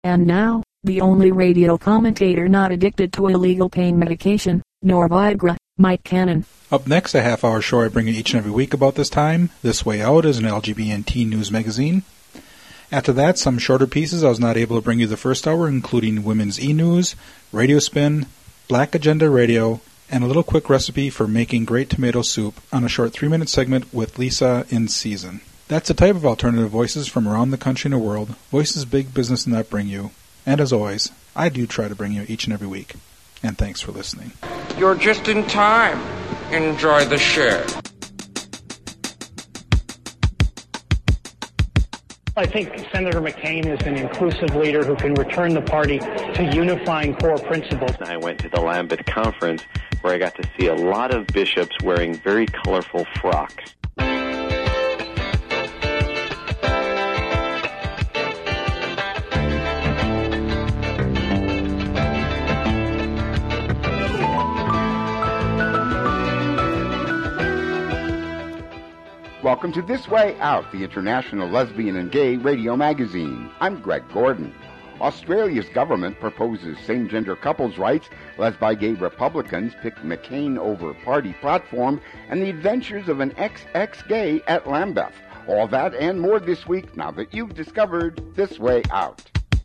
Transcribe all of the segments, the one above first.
And now, the only radio commentator not addicted to illegal pain medication, nor Viagra, Mike Cannon. Up next, a half-hour show I bring you each and every week about this time. This Way Out is an LGBT news magazine. After that, some shorter pieces I was not able to bring you the first hour, including Women's E-News, Radio Spin, Black Agenda Radio, and a little quick recipe for making great tomato soup on a short 3-minute segment with Lisa in Season. That's the type of alternative voices from around the country and the world, voices big business not bring you. And as always, I do try to bring you each and every week. And thanks for listening. You're just in time. Enjoy the show. I think Senator McCain is an inclusive leader who can return the party to unifying core principles. I went to the Lambeth Conference where I got to see a lot of bishops wearing very colorful frocks. Welcome to This Way Out, the international lesbian and gay radio magazine. I'm Greg Gordon. Australia's government proposes same-gender couples' rights. Lesbi-gay Republicans pick McCain over party platform, and the adventures of an ex-gay at Lambeth. All that and more this week, now that you've discovered This Way Out.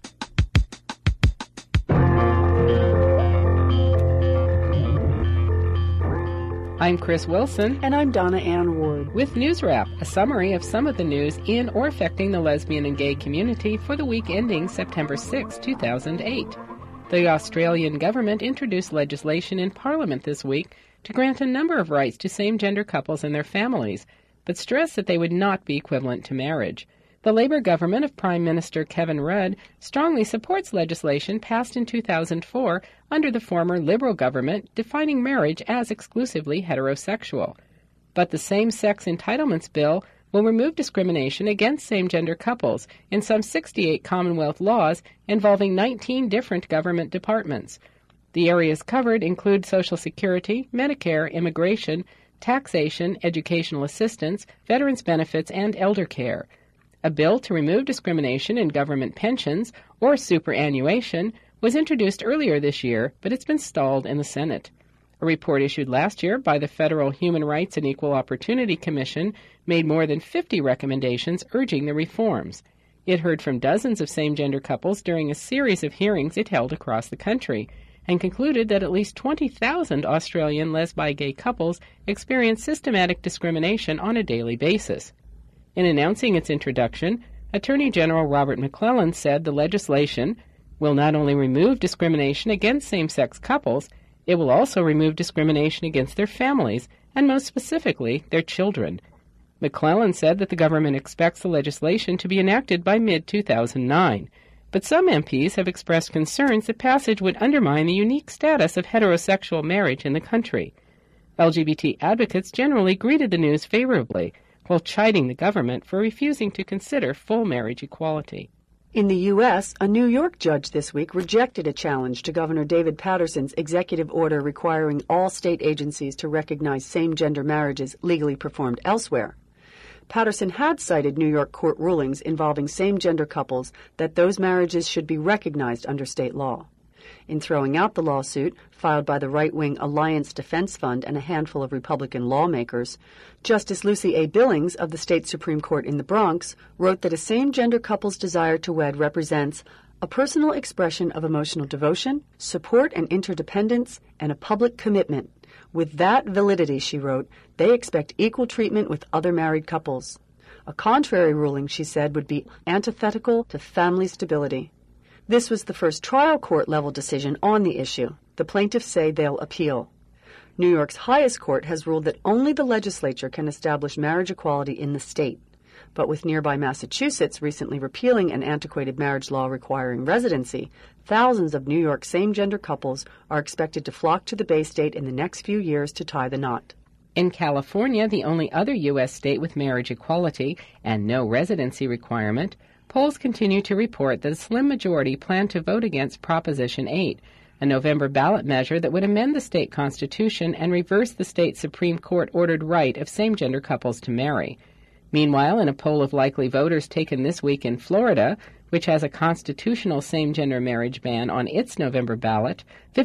I'm Chris Wilson. And I'm Donna Ann Ward. With News Wrap, a summary of some of the news in or affecting the lesbian and gay community for the week ending September 6, 2008. The Australian government introduced legislation in Parliament this week to grant a number of rights to same-gender couples and their families, but stressed that they would not be equivalent to marriage. The Labour government of Prime Minister Kevin Rudd strongly supports legislation passed in 2004 under the former Liberal government defining marriage as exclusively heterosexual. But the Same-Sex Entitlements Bill will remove discrimination against same-gender couples in some 68 Commonwealth laws involving 19 different government departments. The areas covered include Social Security, Medicare, immigration, taxation, educational assistance, veterans benefits, and elder care. A bill to remove discrimination in government pensions, or superannuation, was introduced earlier this year, but it's been stalled in the Senate. A report issued last year by the Federal Human Rights and Equal Opportunity Commission made more than 50 recommendations urging the reforms. It heard from dozens of same-gender couples during a series of hearings it held across the country, and concluded that at least 20,000 Australian lesbi-gay couples experience systematic discrimination on a daily basis. In announcing its introduction, Attorney General Robert McClellan said the legislation will not only remove discrimination against same-sex couples, it will also remove discrimination against their families, and most specifically, their children. McClellan said that the government expects the legislation to be enacted by mid-2009, but some MPs have expressed concerns that passage would undermine the unique status of heterosexual marriage in the country. LGBT advocates generally greeted the news favorably, while chiding the government for refusing to consider full marriage equality. In the U.S., a New York judge this week rejected a challenge to Governor David Paterson's executive order requiring all state agencies to recognize same-gender marriages legally performed elsewhere. Paterson had cited New York court rulings involving same-gender couples that those marriages should be recognized under state law. In throwing out the lawsuit, filed by the right-wing Alliance Defense Fund and a handful of Republican lawmakers, Justice Lucy A. Billings of the state Supreme Court in the Bronx wrote that a same-gender couple's desire to wed represents a personal expression of emotional devotion, support and interdependence, and a public commitment. With that validity, she wrote, they expect equal treatment with other married couples. A contrary ruling, she said, would be antithetical to family stability. This was the first trial court-level decision on the issue. The plaintiffs say they'll appeal. New York's highest court has ruled that only the legislature can establish marriage equality in the state. But with nearby Massachusetts recently repealing an antiquated marriage law requiring residency, thousands of New York same-gender couples are expected to flock to the Bay State in the next few years to tie the knot. In California, the only other U.S. state with marriage equality and no residency requirement, polls continue to report that a slim majority plan to vote against Proposition 8, a November ballot measure that would amend the state constitution and reverse the state Supreme Court-ordered right of same-gender couples to marry. Meanwhile, in a poll of likely voters taken this week in Florida, which has a constitutional same-gender marriage ban on its November ballot,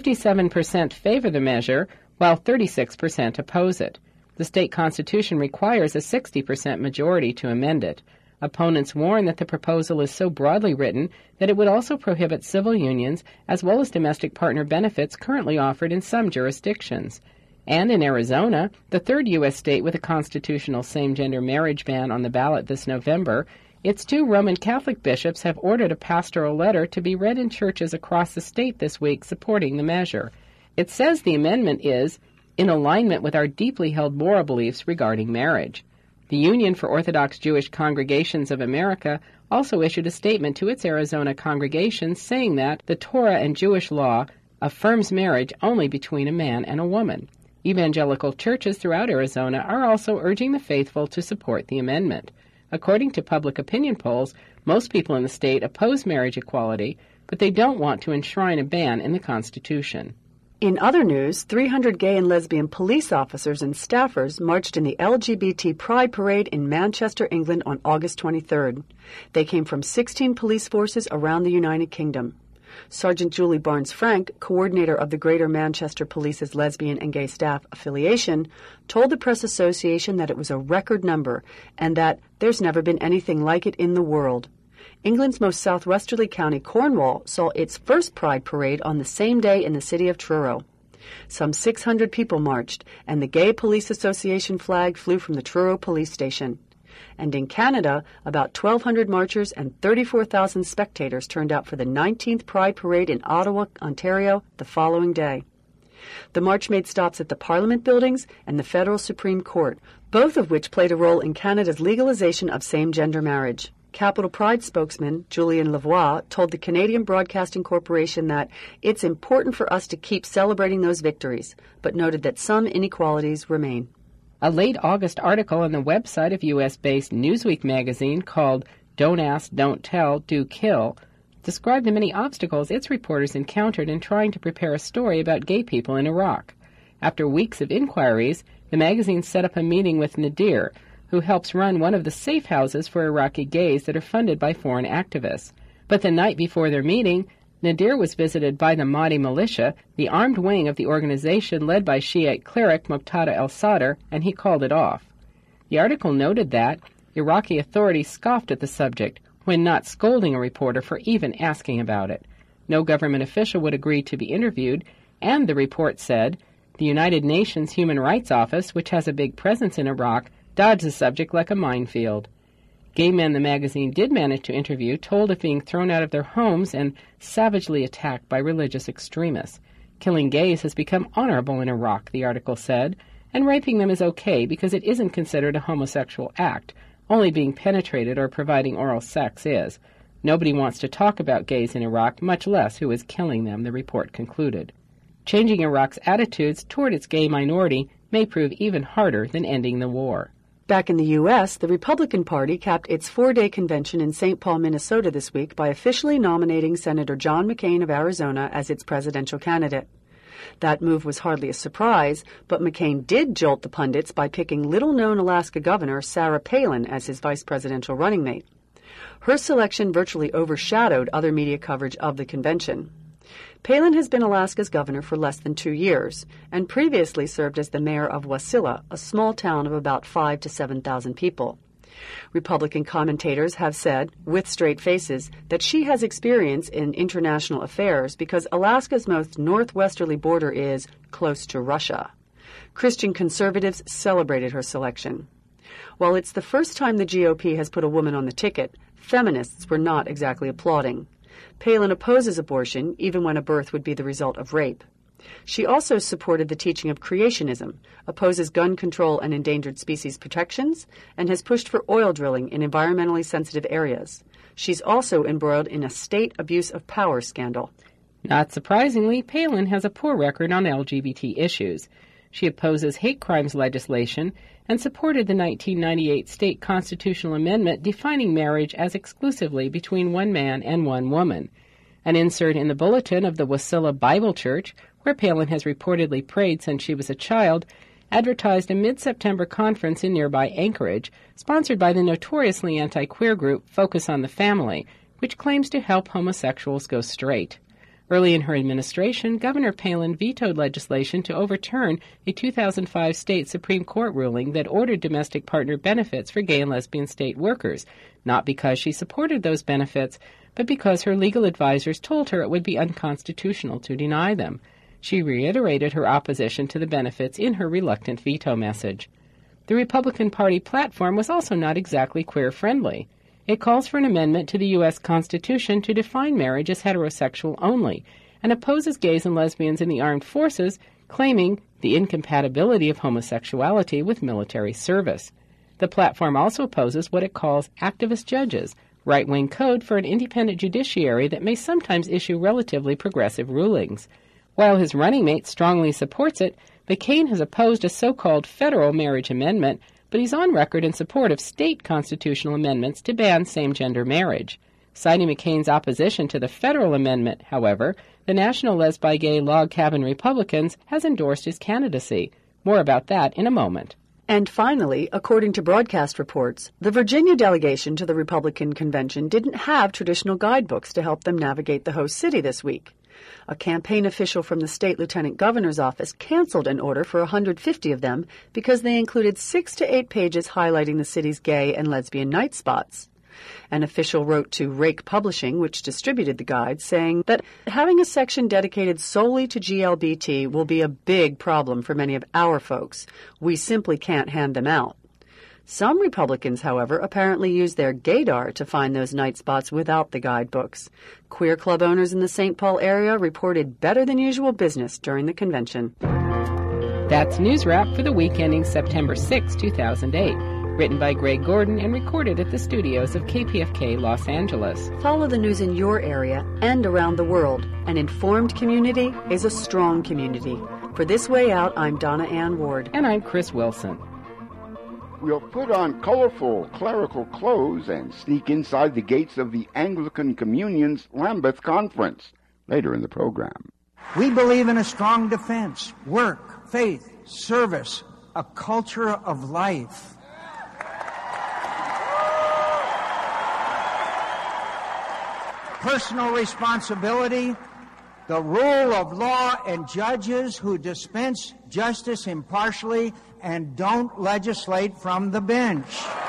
57% favor the measure, while 36% oppose it. The state constitution requires a 60% majority to amend it. Opponents warn that the proposal is so broadly written that it would also prohibit civil unions as well as domestic partner benefits currently offered in some jurisdictions. And in Arizona, the third U.S. state with a constitutional same-gender marriage ban on the ballot this November, its 2 Roman Catholic bishops have ordered a pastoral letter to be read in churches across the state this week supporting the measure. It says the amendment is in alignment with our deeply held moral beliefs regarding marriage. The Union for Orthodox Jewish Congregations of America also issued a statement to its Arizona congregations saying that the Torah and Jewish law affirms marriage only between a man and a woman. Evangelical churches throughout Arizona are also urging the faithful to support the amendment. According to public opinion polls, most people in the state oppose marriage equality, but they don't want to enshrine a ban in the Constitution. In other news, 300 gay and lesbian police officers and staffers marched in the LGBT Pride Parade in Manchester, England on August 23rd. They came from 16 police forces around the United Kingdom. Sergeant Julie Barnes-Frank, coordinator of the Greater Manchester Police's Lesbian and Gay Staff Affiliation, told the Press Association that it was a record number and that there's never been anything like it in the world. England's most southwesterly county, Cornwall, saw its first Pride Parade on the same day in the city of Truro. Some 600 people marched, and the Gay Police Association flag flew from the Truro police station. And in Canada, about 1,200 marchers and 34,000 spectators turned out for the 19th Pride Parade in Ottawa, Ontario, the following day. The march made stops at the Parliament buildings and the Federal Supreme Court, both of which played a role in Canada's legalization of same-gender marriage. Capital Pride spokesman Julien Lavoie told the Canadian Broadcasting Corporation that it's important for us to keep celebrating those victories, but noted that some inequalities remain. A late August article on the website of U.S.-based Newsweek magazine called Don't Ask, Don't Tell, Do Kill described the many obstacles its reporters encountered in trying to prepare a story about gay people in Iraq. After weeks of inquiries, the magazine set up a meeting with Nadir, who helps run one of the safe houses for Iraqi gays that are funded by foreign activists. But the night before their meeting, Nadir was visited by the Mahdi militia, the armed wing of the organization led by Shiite cleric Muqtada al-Sadr, and he called it off. The article noted that Iraqi authorities scoffed at the subject when not scolding a reporter for even asking about it. No government official would agree to be interviewed, and the report said, the United Nations Human Rights Office, which has a big presence in Iraq, dodged the subject like a minefield. Gay men the magazine did manage to interview told of being thrown out of their homes and savagely attacked by religious extremists. Killing gays has become honorable in Iraq, the article said, and raping them is okay because it isn't considered a homosexual act. Only being penetrated or providing oral sex is. Nobody wants to talk about gays in Iraq, much less who is killing them, the report concluded. Changing Iraq's attitudes toward its gay minority may prove even harder than ending the war. Back in the U.S., the Republican Party capped its 4-day convention in St. Paul, Minnesota this week by officially nominating Senator John McCain of Arizona as its presidential candidate. That move was hardly a surprise, but McCain did jolt the pundits by picking little-known Alaska Governor Sarah Palin as his vice presidential running mate. Her selection virtually overshadowed other media coverage of the convention. Palin has been Alaska's governor for less than 2 years, and previously served as the mayor of Wasilla, a small town of about 5,000 to 7,000 people. Republican commentators have said, with straight faces, that she has experience in international affairs because Alaska's most northwesterly border is close to Russia. Christian conservatives celebrated her selection. While it's the first time the GOP has put a woman on the ticket, feminists were not exactly applauding. Palin opposes abortion, even when a birth would be the result of rape. She also supported the teaching of creationism, opposes gun control and endangered species protections, and has pushed for oil drilling in environmentally sensitive areas. She's also embroiled in a state abuse of power scandal. Not surprisingly, Palin has a poor record on LGBT issues. She opposes hate crimes legislation and supported the 1998 state constitutional amendment defining marriage as exclusively between one man and one woman. An insert in the bulletin of the Wasilla Bible Church, where Palin has reportedly prayed since she was a child, advertised a mid-September conference in nearby Anchorage, sponsored by the notoriously anti-queer group Focus on the Family, which claims to help homosexuals go straight. Early in her administration, Governor Palin vetoed legislation to overturn a 2005 state Supreme Court ruling that ordered domestic partner benefits for gay and lesbian state workers, not because she supported those benefits, but because her legal advisors told her it would be unconstitutional to deny them. She reiterated her opposition to the benefits in her reluctant veto message. The Republican Party platform was also not exactly queer-friendly. It calls for an amendment to the U.S. Constitution to define marriage as heterosexual only, and opposes gays and lesbians in the armed forces, claiming the incompatibility of homosexuality with military service. The platform also opposes what it calls activist judges, right-wing code for an independent judiciary that may sometimes issue relatively progressive rulings. While his running mate strongly supports it, McCain has opposed a so-called federal marriage amendment, but he's on record in support of state constitutional amendments to ban same-gender marriage. Citing McCain's opposition to the federal amendment, however, the National Lesbi-Gay Log Cabin Republicans has endorsed his candidacy. More about that in a moment. And finally, according to broadcast reports, the Virginia delegation to the Republican convention didn't have traditional guidebooks to help them navigate the host city this week. A campaign official from the state lieutenant governor's office canceled an order for 150 of them because they included 6 to 8 pages highlighting the city's gay and lesbian night spots. An official wrote to Rake Publishing, which distributed the guide, saying that having a section dedicated solely to GLBT will be a big problem for many of our folks. We simply can't hand them out. Some Republicans, however, apparently use their gaydar to find those night spots without the guidebooks. Queer club owners in the St. Paul area reported better than usual business during the convention. That's News Wrap for the week ending September 6, 2008. Written by Greg Gordon and recorded at the studios of KPFK Los Angeles. Follow the news in your area and around the world. An informed community is a strong community. For This Way Out, I'm Donna Ann Ward. And I'm Chris Wilson. We'll put on colorful clerical clothes and sneak inside the gates of the Anglican Communion's Lambeth Conference later in the program. We believe in a strong defense, work, faith, service, a culture of life. Personal responsibility, the rule of law, and judges who dispense justice impartially and don't legislate from the bench.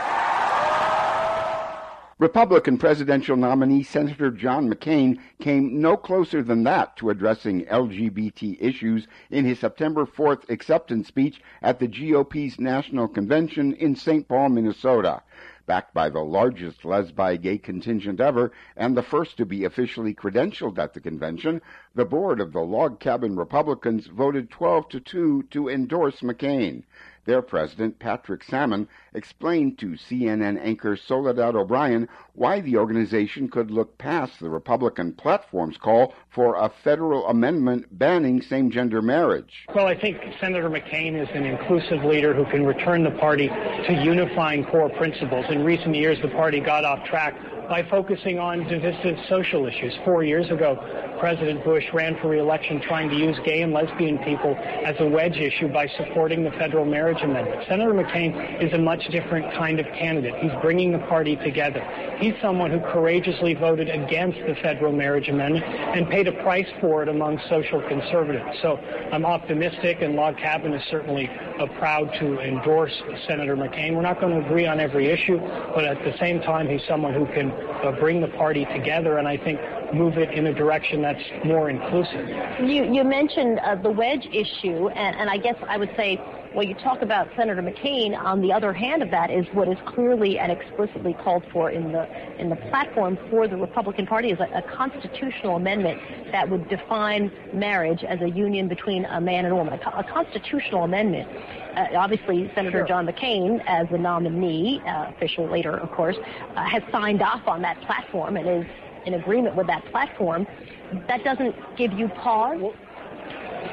Republican presidential nominee Senator John McCain came no closer than that to addressing LGBT issues in his September 4th acceptance speech at the GOP's National Convention in St. Paul, Minnesota. Backed by the largest lesbi-gay contingent ever and the first to be officially credentialed at the convention, the board of the Log Cabin Republicans voted 12-2 to endorse McCain. Their president, Patrick Salmon, explained to CNN anchor Soledad O'Brien why the organization could look past the Republican platform's call for a federal amendment banning same-gender marriage. Well, I think Senator McCain is an inclusive leader who can return the party to unifying core principles. In recent years, the party got off track by focusing on divisive social issues. 4 years ago, President Bush ran for re-election trying to use gay and lesbian people as a wedge issue by supporting the federal marriage amendment. Senator McCain is a much different kind of candidate. He's bringing the party together. He's someone who courageously voted against the federal marriage amendment and paid a price for it among social conservatives. So I'm optimistic, and Log Cabin is certainly proud to endorse Senator McCain. We're not going to agree on every issue, but at the same time, he's someone who can bring the party together and I think move it in a direction that's more inclusive. You mentioned the wedge issue, and I guess I would say, well, you talk about Senator McCain. On the other hand of that is what is clearly and explicitly called for in the platform for the Republican Party is a constitutional amendment that would define marriage as a union between a man and a woman. A constitutional amendment. Obviously, Senator John McCain, as the nominee, official later, of course, has signed off on that platform and is in agreement with that platform. That doesn't give you pause?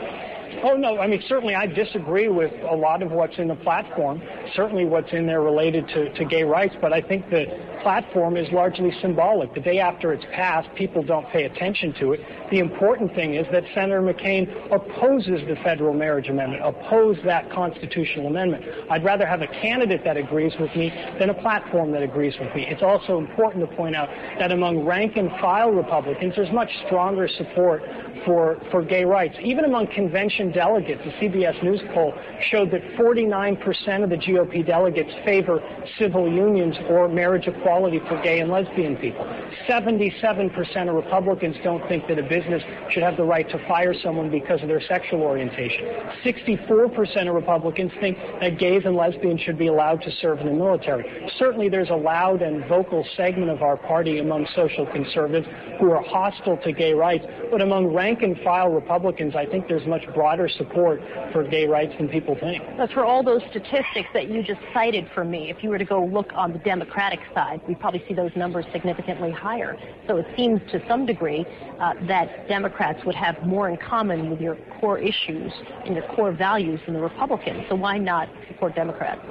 Oh, no. I mean, certainly I disagree with a lot of what's in the platform, certainly what's in there related to gay rights, but I think the platform is largely symbolic. The day after it's passed, people don't pay attention to it. The important thing is that Senator McCain opposes the federal marriage amendment, opposed that constitutional amendment. I'd rather have a candidate that agrees with me than a platform that agrees with me. It's also important to point out that among rank-and-file Republicans, there's much stronger support for gay rights. Even among convention delegates, the CBS News poll showed that 49% of the GOP delegates favor civil unions or marriage equality for gay and lesbian people. 77% of Republicans don't think that a business should have the right to fire someone because of their sexual orientation. 64% of Republicans think that gays and lesbians should be allowed to serve in the military. Certainly there's a loud and vocal segment of our party among social conservatives who are hostile to gay rights, but among rank-and-file Republicans, I think there's much broader support for gay rights than people think. But for all those statistics that you just cited for me, if you were to go look on the Democratic side, we'd probably see those numbers significantly higher. So it seems to some degree that Democrats would have more in common with your core issues and your core values than the Republicans. So why not support Democrats?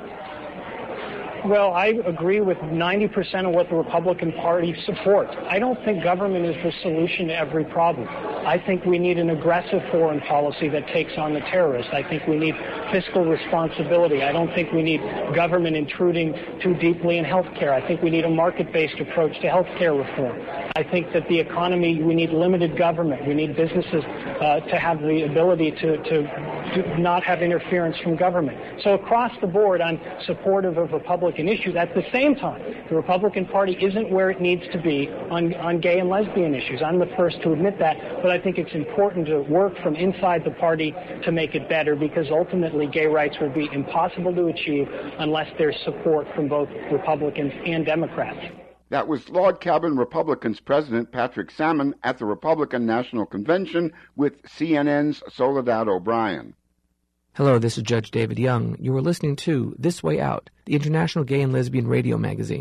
Well, I agree with 90% of what the Republican Party supports. I don't think government is the solution to every problem. I think we need an aggressive foreign policy that takes on the terrorists. I think we need fiscal responsibility. I don't think we need government intruding too deeply in health care. I think we need a market-based approach to health care reform. I think that the economy, we need limited government. We need businesses to have the ability to not have interference from government. So across the board, I'm supportive of Republican issues. At the same time, the Republican Party isn't where it needs to be on gay and lesbian issues. I'm the first to admit that, but I think it's important to work from inside the party to make it better, because ultimately gay rights will be impossible to achieve unless there's support from both Republicans and Democrats. That was Log Cabin Republicans President Patrick Salmon at the Republican National Convention with CNN's Soledad O'Brien. Hello, this is Judge David Young. You are listening to This Way Out, the International Gay and Lesbian Radio Magazine.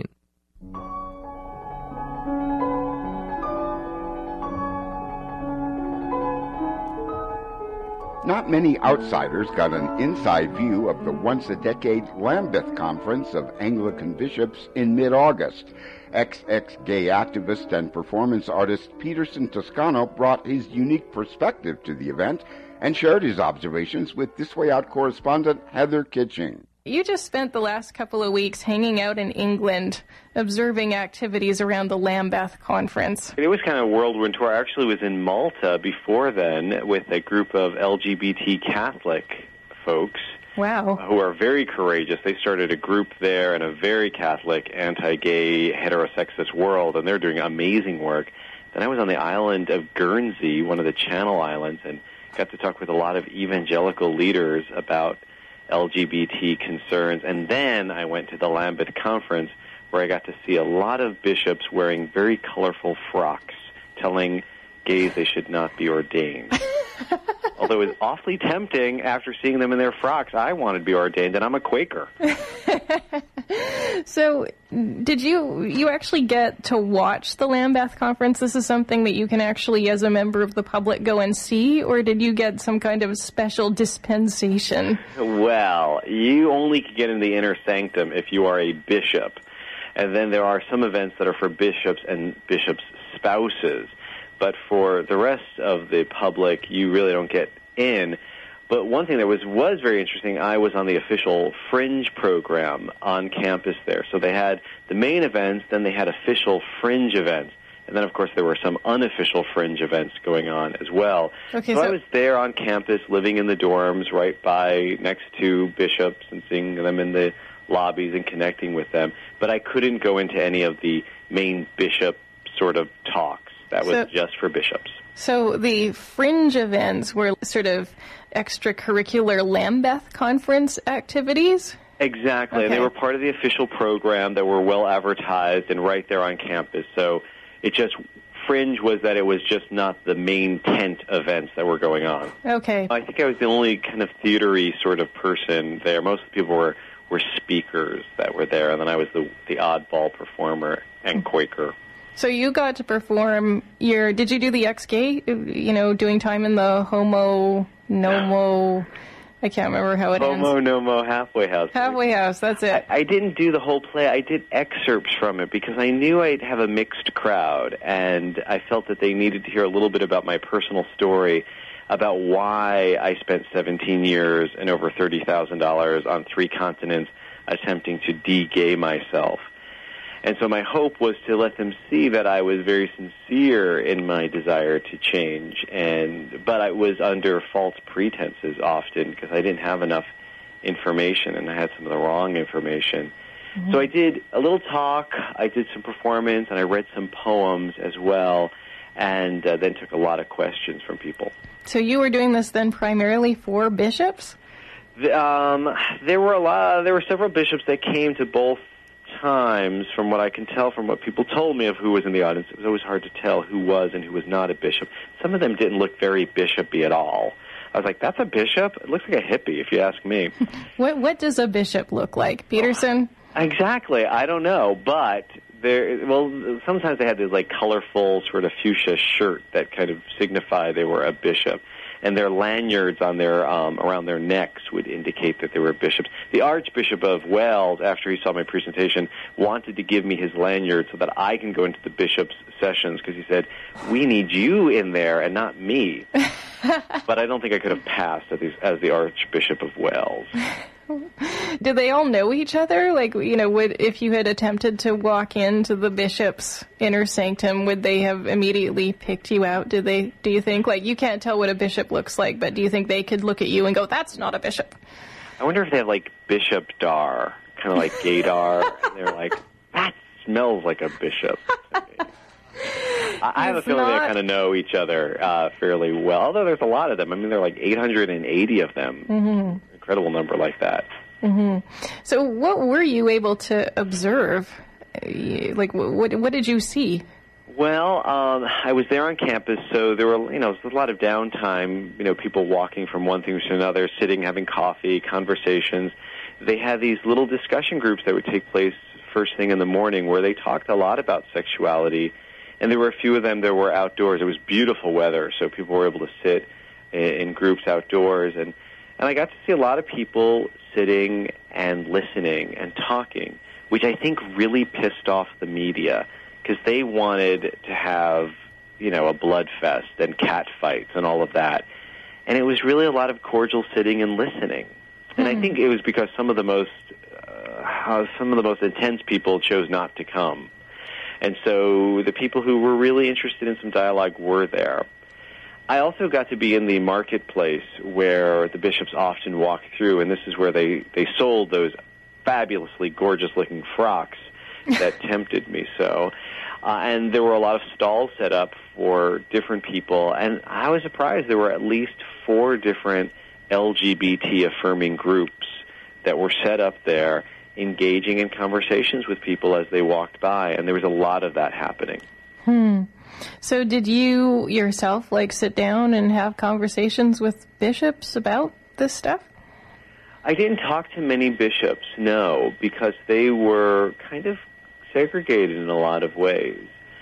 Not many outsiders got an inside view of the once-a-decade Lambeth Conference of Anglican Bishops in mid-August. Ex-gay activist and performance artist Peterson Toscano brought his unique perspective to the event and shared his observations with This Way Out correspondent Heather Kitching. You just spent the last couple of weeks hanging out in England, observing activities around the Lambeth Conference. It was kind of a whirlwind tour. I actually was in Malta before then with a group of LGBT Catholic folks. Wow. Who are very courageous. They started a group there in a very Catholic, anti-gay, heterosexist world, and they're doing amazing work. Then I was on the island of Guernsey, one of the Channel Islands, and got to talk with a lot of evangelical leaders about LGBT concerns. And then I went to the Lambeth Conference, where I got to see a lot of bishops wearing very colorful frocks, telling gays they should not be ordained. Although it was awfully tempting after seeing them in their frocks. I wanted to be ordained, and I'm a Quaker. So did you actually get to watch the Lambeth Conference? This is something that you can actually, as a member of the public, go and see, or did you get some kind of special dispensation? Well, you only can get in the inner sanctum if you are a bishop. And then there are some events that are for bishops and bishops' spouses. But for the rest of the public, you really don't get in. But one thing that was very interesting, I was on the official Fringe program on campus there. So they had the main events, then they had official Fringe events. And then, of course, there were some unofficial Fringe events going on as well. Okay, so I was there on campus, living in the dorms right by next to bishops and seeing them in the lobbies and connecting with them. But I couldn't go into any of the main bishop sort of talks. That was just for bishops. So the Fringe events were sort of extracurricular Lambeth Conference activities? Exactly. Okay. And they were part of the official program that were well advertised and right there on campus. So Fringe was that it was just not the main tent events that were going on. Okay. I think I was the only kind of theater-y sort of person there. Most of the people were speakers that were there, and then I was the oddball performer and Quaker. So you got to perform did you do the ex-gay, doing time in the homo Nomo, I can't remember how it ends. Homo Nomo Halfway House. Halfway House, that's it. I didn't do the whole play. I did excerpts from it because I knew I'd have a mixed crowd, and I felt that they needed to hear a little bit about my personal story, about why I spent 17 years and over $30,000 on 3 continents attempting to de-gay myself. And so my hope was to let them see that I was very sincere in my desire to change, but I was under false pretenses often because I didn't have enough information and I had some of the wrong information. Mm-hmm. So I did a little talk, I did some performance, and I read some poems as well, and then took a lot of questions from people. So you were doing this then primarily for bishops? There were several bishops that came to both times. From what I can tell from what people told me of who was in the audience, it was always hard to tell who was and who was not a bishop. Some of them didn't look very bishop-y at all. I was like, that's a bishop? It looks like a hippie, if you ask me. What does a bishop look like? Peterson? Exactly. I don't know, but sometimes they had this like colorful sort of fuchsia shirt that kind of signified they were a bishop. And their lanyards on their around their necks would indicate that they were bishops. The Archbishop of Wales, after he saw my presentation, wanted to give me his lanyard so that I can go into the bishop's sessions, because he said, we need you in there and not me. But I don't think I could have passed as the Archbishop of Wales. Did they all know each other? Like, if you had attempted to walk into the bishop's inner sanctum, would they have immediately picked you out? Do you think, like, you can't tell what a bishop looks like, but do you think they could look at you and go, that's not a bishop? I wonder if they have, like, Bishop Dar, kind of like gaydar, and they're like, that smells like a bishop. I have a feeling they kind of know each other fairly well, although there's a lot of them. I mean, there are like 880 of them. Mm-hmm. Incredible number like that. Mm-hmm. So what were you able to observe? Like, what did you see? Well, I was there on campus, so there were, there was a lot of downtime, people walking from one thing to another, sitting, having coffee, conversations. They had these little discussion groups that would take place first thing in the morning where they talked a lot about sexuality, and there were a few of them that were outdoors. It was beautiful weather, so people were able to sit in groups outdoors, and I got to see a lot of people sitting and listening and talking, which I think really pissed off the media because they wanted to have, a blood fest and cat fights and all of that. And it was really a lot of cordial sitting and listening. And I think it was because some of the most intense people chose not to come. And so the people who were really interested in some dialogue were there. I also got to be in the marketplace where the bishops often walked through, and this is where they sold those fabulously gorgeous-looking frocks that tempted me so. And there were a lot of stalls set up for different people, and I was surprised there were at least 4 different LGBT-affirming groups that were set up there, engaging in conversations with people as they walked by, and there was a lot of that happening. So did you yourself, sit down and have conversations with bishops about this stuff? I didn't talk to many bishops, no, because they were kind of segregated in a lot of ways.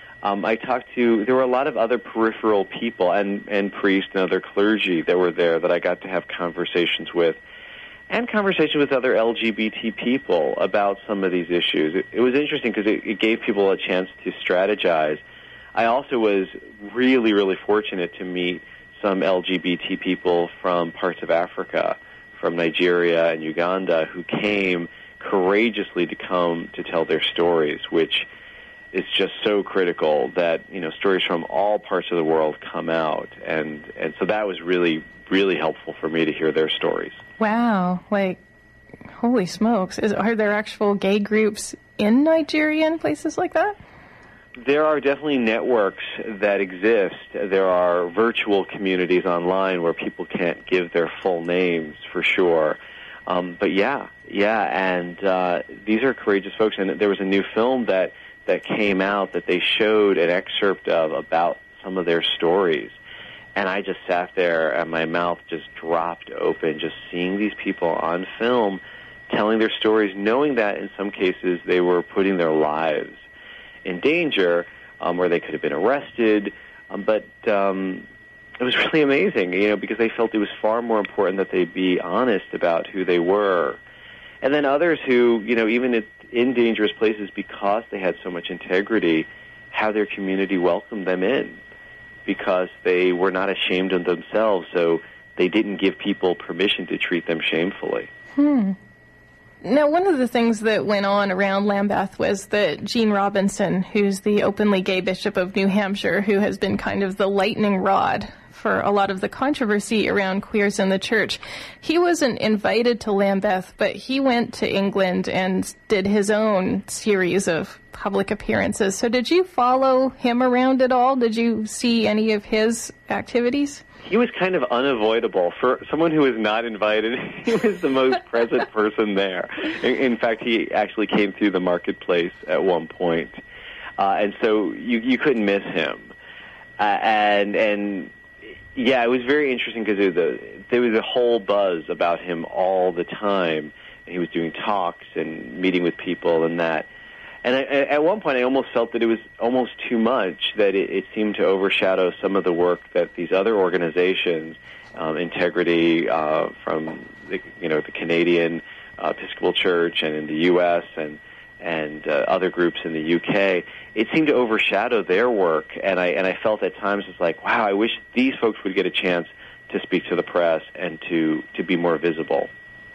There were a lot of other peripheral people and priests and other clergy that were there that I got to have conversations with, and conversations with other LGBT people about some of these issues. It was interesting because it gave people a chance to strategize. I also was really, really fortunate to meet some LGBT people from parts of Africa, from Nigeria and Uganda, who came courageously to come to tell their stories, which is just so critical that, stories from all parts of the world come out. And so that was really, really helpful for me to hear their stories. Wow. Holy smokes. Are there actual gay groups in Nigeria and places like that? There are definitely networks that exist. There are virtual communities online where people can't give their full names, for sure. But yeah, and these are courageous folks. And there was a new film that came out that they showed an excerpt of about some of their stories. And I just sat there and my mouth just dropped open, just seeing these people on film telling their stories, knowing that in some cases they were putting their lives in danger, where they could have been arrested. But it was really amazing, because they felt it was far more important that they be honest about who they were. And then others who, even in dangerous places, because they had so much integrity, how their community welcomed them in, because they were not ashamed of themselves, so they didn't give people permission to treat them shamefully. Now, one of the things that went on around Lambeth was that Gene Robinson, who's the openly gay bishop of New Hampshire, who has been kind of the lightning rod for a lot of the controversy around queers in the church, he wasn't invited to Lambeth, but he went to England and did his own series of public appearances. So did you follow him around at all? Did you see any of his activities? He was kind of unavoidable. For someone who was not invited, he was the most present person there. In fact, he actually came through the marketplace at one point. And so you couldn't miss him. And yeah, it was very interesting because there was a whole buzz about him all the time. And he was doing talks and meeting with people and that. And at one point, I almost felt that it was almost too much, that it seemed to overshadow some of the work that these other organizations, Integrity from the Canadian Episcopal Church and in the U.S. and other groups in the U.K., it seemed to overshadow their work. And I felt at times it's like, wow, I wish these folks would get a chance to speak to the press and to be more visible.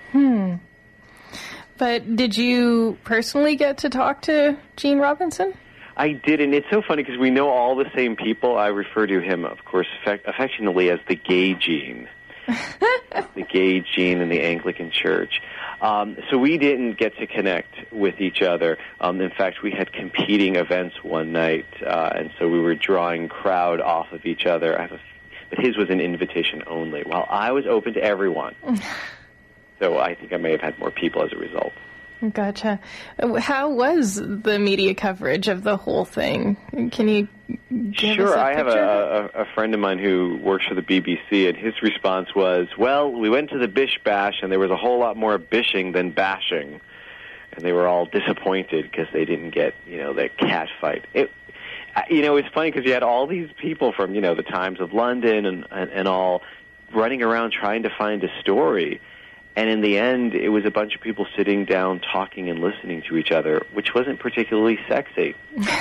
But did you personally get to talk to Gene Robinson? I did, and it's so funny because we know all the same people. I refer to him, of course, affectionately as the gay Gene. The gay Gene in the Anglican Church. So we didn't get to connect with each other. In fact, we had competing events one night, and so we were drawing crowd off of each other. But his was an invitation only, while I was open to everyone. So I think I may have had more people as a result. Gotcha. How was the media coverage of the whole thing? Can you give us a I picture? have a friend of mine who works for the BBC, and his response was, well, we went to the Bish Bash, and there was a whole lot more bishing than bashing. And they were all disappointed because they didn't get, that cat fight. It's funny because you had all these people from, the Times of London and all running around trying to find a story. And in the end, it was a bunch of people sitting down, talking and listening to each other, which wasn't particularly sexy.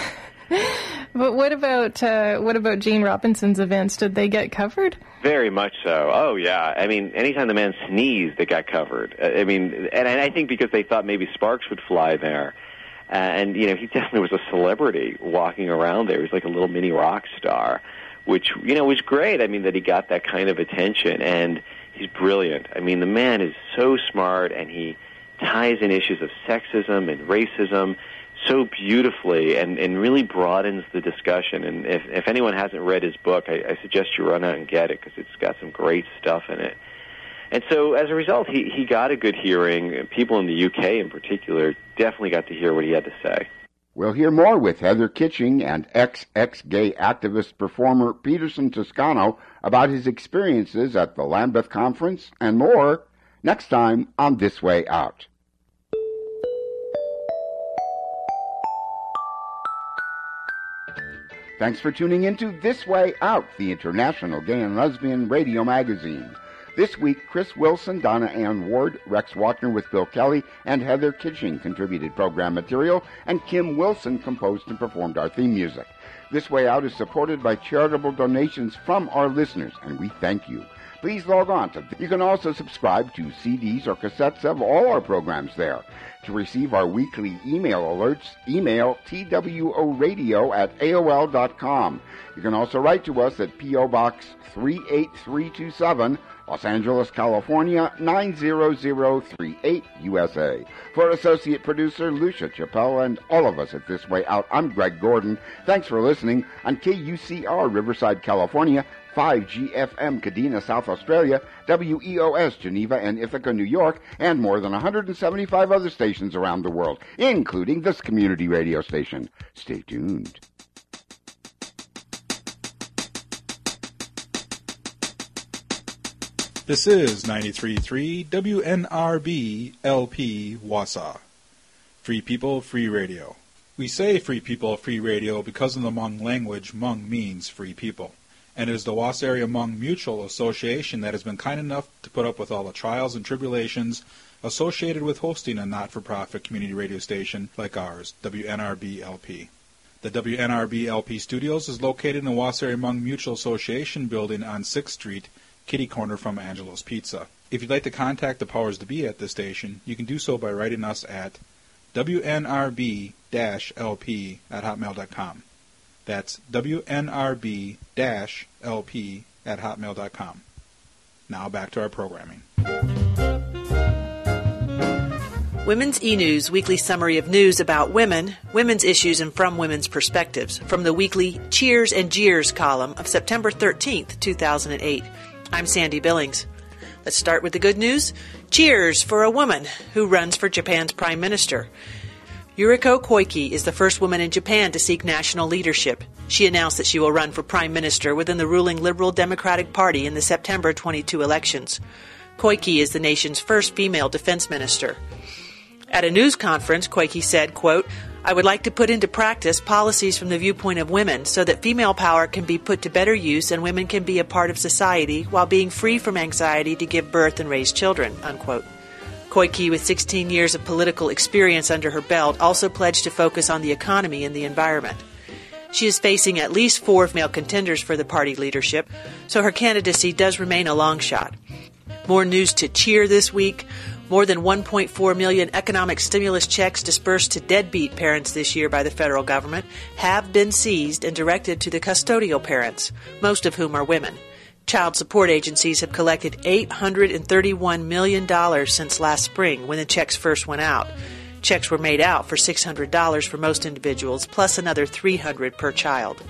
But what about Gene Robinson's events? Did they get covered? Very much so. Oh, yeah. I mean, anytime the man sneezed, it got covered. And I think because they thought maybe sparks would fly there. And, he definitely was a celebrity walking around there. He was like a little mini rock star, which, was great. I mean, that he got that kind of attention. And he's brilliant. I mean, the man is so smart, and he ties in issues of sexism and racism so beautifully and really broadens the discussion. And if anyone hasn't read his book, I suggest you run out and get it because it's got some great stuff in it. And so as a result, he got a good hearing. People in the UK in particular definitely got to hear what he had to say. We'll hear more with Heather Kitching and ex-gay activist performer Peterson Toscano about his experiences at the Lambeth Conference and more next time on This Way Out. Thanks for tuning into This Way Out, the International Gay and Lesbian Radio Magazine. This week, Chris Wilson, Donna Ann Ward, Rex Walkner with Bill Kelly, and Heather Kitching contributed program material, and Kim Wilson composed and performed our theme music. This Way Out is supported by charitable donations from our listeners, and we thank you. Please log on to. You can also subscribe to CDs or cassettes of all our programs there. To receive our weekly email alerts, email tworadio@aol.com. You can also write to us at P.O. Box 38327, Los Angeles, California, 90038, USA. For associate producer Lucia Chappelle and all of us at This Way Out, I'm Greg Gordon. Thanks for listening on KUCR, Riverside, California, 5GFM, Kadena, South Australia, WEOS, Geneva and Ithaca, New York, and more than 175 other stations around the world, including this community radio station. Stay tuned. This is 93.3 WNRB LP Wausau. Free People, Free Radio. We say Free People, Free Radio because in the Hmong language, Hmong means free people. and it is the Wassairi Hmong Mutual Association that has been kind enough to put up with all the trials and tribulations associated with hosting a not-for-profit community radio station like ours, WNRB-LP. The WNRB-LP Studios is located in the Wassairi Hmong Mutual Association building on 6th Street, kitty corner from Angelo's Pizza. If you'd like to contact the powers to be at this station, you can do so by writing us at WNRB-LP@hotmail.com. That's WNRB-LP@hotmail.com. Now back to our programming. Women's E-News, weekly summary of news about women, women's issues, and from women's perspectives, from the weekly Cheers and Jeers column of September 13th, 2008. I'm Sandy Billings. Let's start with the good news. Cheers for a woman who runs for Japan's Prime Minister. Yuriko Koike is the first woman in Japan to seek national leadership. She announced that she will run for Prime Minister within the ruling Liberal Democratic Party in the September 22 elections. Koike is the nation's first female defense minister. At a news conference, Koike said, quote, "I would like to put into practice policies from the viewpoint of women so that female power can be put to better use and women can be a part of society while being free from anxiety to give birth and raise children," unquote. Koike, with 16 years of political experience under her belt, also pledged to focus on the economy and the environment. She is facing at least 4 male contenders for the party leadership, so her candidacy does remain a long shot. More news to cheer this week. More than 1.4 million economic stimulus checks dispersed to deadbeat parents this year by the federal government have been seized and directed to the custodial parents, most of whom are women. Child support agencies have collected $831 million since last spring when the checks first went out. Checks were made out for $600 for most individuals, plus another $300 per child.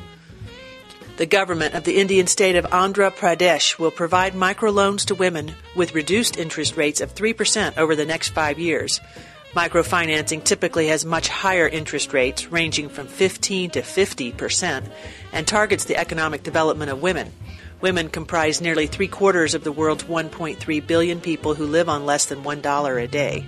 The government of the Indian state of Andhra Pradesh will provide microloans to women with reduced interest rates of 3% over the next 5 years. Microfinancing typically has much higher interest rates, ranging from 15 to 50%, and targets the economic development of women. Women comprise nearly 3/4 of the world's 1.3 billion people who live on less than $1 a day.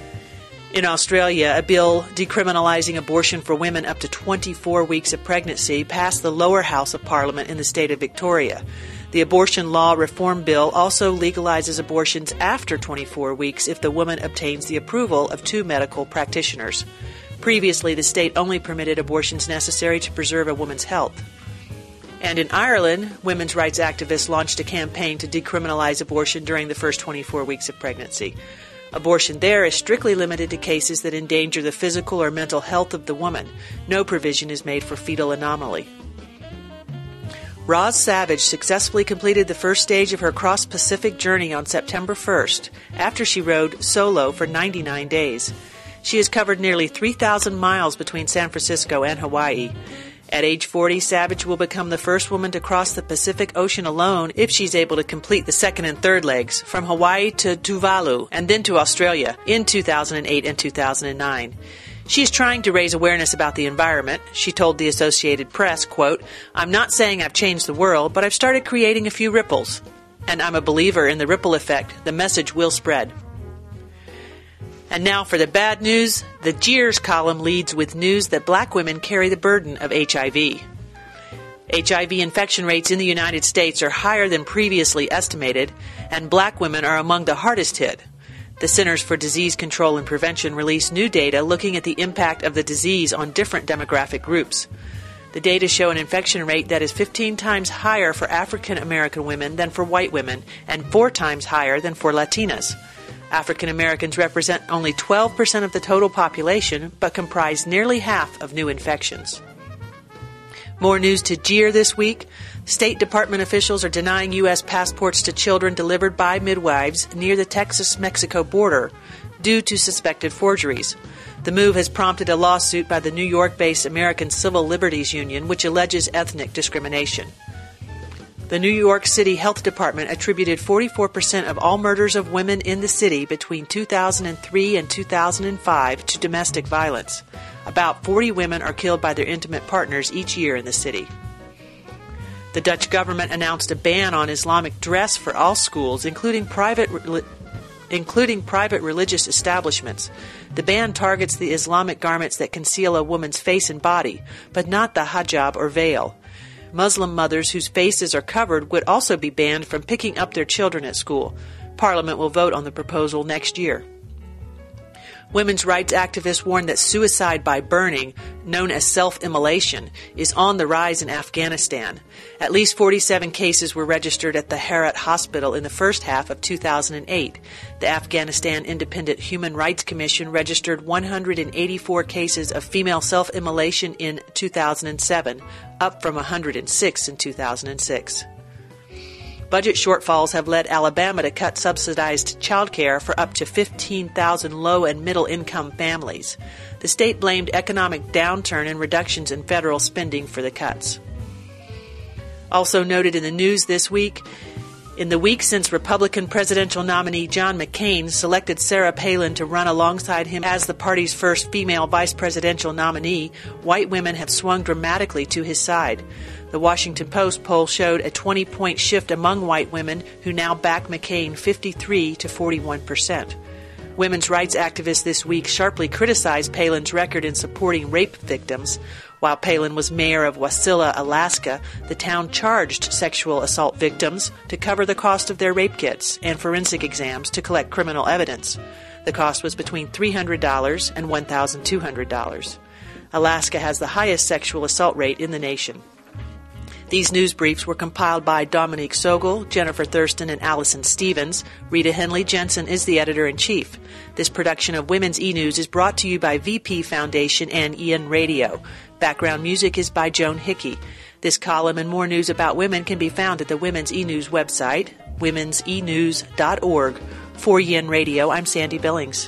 In Australia, a bill decriminalising abortion for women up to 24 weeks of pregnancy passed the lower house of Parliament in the state of Victoria. The Abortion Law Reform Bill also legalises abortions after 24 weeks if the woman obtains the approval of 2 medical practitioners. Previously, the state only permitted abortions necessary to preserve a woman's health. And in Ireland, women's rights activists launched a campaign to decriminalise abortion during the first 24 weeks of pregnancy. Abortion there is strictly limited to cases that endanger the physical or mental health of the woman. No provision is made for fetal anomaly. Roz Savage successfully completed the first stage of her cross-Pacific journey on September 1st, after she rode solo for 99 days. She has covered nearly 3,000 miles between San Francisco and Hawaii. At age 40, Savage will become the first woman to cross the Pacific Ocean alone if she's able to complete the second and third legs, from Hawaii to Tuvalu and then to Australia in 2008 and 2009. She's trying to raise awareness about the environment. She told the Associated Press, quote, "I'm not saying I've changed the world, but I've started creating a few ripples. And I'm a believer in the ripple effect. The message will spread." And now for the bad news. The Jeers column leads with news that black women carry the burden of HIV. HIV infection rates in the United States are higher than previously estimated, and black women are among the hardest hit. The Centers for Disease Control and Prevention released new data looking at the impact of the disease on different demographic groups. The data show an infection rate that is 15 times higher for African American women than for white women, and 4 times higher than for Latinas. African Americans represent only 12% of the total population, but comprise nearly half of new infections. More news to jeer this week. State Department officials are denying U.S. passports to children delivered by midwives near the Texas-Mexico border due to suspected forgeries. The move has prompted a lawsuit by the New York-based American Civil Liberties Union, which alleges ethnic discrimination. The New York City Health Department attributed 44% of all murders of women in the city between 2003 and 2005 to domestic violence. About 40 women are killed by their intimate partners each year in the city. The Dutch government announced a ban on Islamic dress for all schools, including private religious establishments. The ban targets the Islamic garments that conceal a woman's face and body, but not the hijab or veil. Muslim mothers whose faces are covered would also be banned from picking up their children at school. Parliament will vote on the proposal next year. Women's rights activists warn that suicide by burning, known as self-immolation, is on the rise in Afghanistan. At least 47 cases were registered at the Herat Hospital in the first half of 2008. The Afghanistan Independent Human Rights Commission registered 184 cases of female self-immolation in 2007, up from 106 in 2006. Budget shortfalls have led Alabama to cut subsidized child care for up to 15,000 low- and middle-income families. The state blamed economic downturn and reductions in federal spending for the cuts. Also noted in the news this week, in the week since Republican presidential nominee John McCain selected Sarah Palin to run alongside him as the party's first female vice presidential nominee, white women have swung dramatically to his side. The Washington Post poll showed a 20-point shift among white women who now back McCain 53 to 41%. Women's rights activists this week sharply criticized Palin's record in supporting rape victims. While Palin was mayor of Wasilla, Alaska, the town charged sexual assault victims to cover the cost of their rape kits and forensic exams to collect criminal evidence. The cost was between $300 and $1,200. Alaska has the highest sexual assault rate in the nation. These news briefs were compiled by Dominique Sogol, Jennifer Thurston, and Allison Stevens. Rita Henley Jensen is the editor-in-chief. This production of Women's E-News is brought to you by VP Foundation and Ian Radio. Background music is by Joan Hickey. This column and more news about women can be found at the Women's E-News website, womensenews.org. For Yin Radio, I'm Sandy Billings.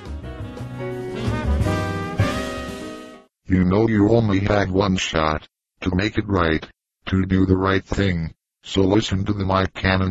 You know you only had one shot to make it right, to do the right thing. So listen to the Mike Cannon